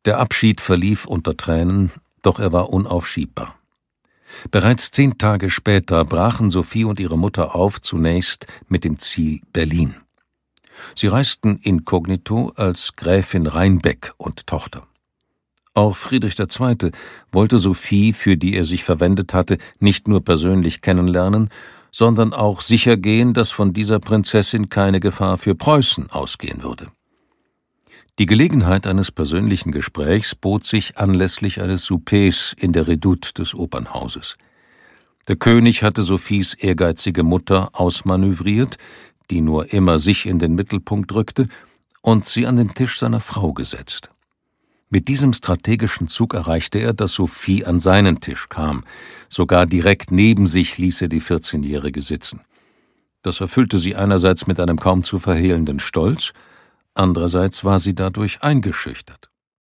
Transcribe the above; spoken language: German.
Der Abschied verlief unter Tränen, doch er war unaufschiebbar. Bereits 10 Tage später brachen Sophie und ihre Mutter auf, zunächst mit dem Ziel Berlin. Sie reisten inkognito als Gräfin Reinbeck und Tochter. Auch Friedrich II. Wollte Sophie, für die er sich verwendet hatte, nicht nur persönlich kennenlernen, sondern auch sichergehen, dass von dieser Prinzessin keine Gefahr für Preußen ausgehen würde. Die Gelegenheit eines persönlichen Gesprächs bot sich anlässlich eines Soupers in der Redoute des Opernhauses. Der König hatte Sophies ehrgeizige Mutter ausmanövriert, die nur immer sich in den Mittelpunkt rückte, und sie an den Tisch seiner Frau gesetzt. Mit diesem strategischen Zug erreichte er, dass Sophie an seinen Tisch kam. Sogar direkt neben sich ließ er die 14-Jährige sitzen. Das erfüllte sie einerseits mit einem kaum zu verhehlenden Stolz, andererseits war sie dadurch eingeschüchtert.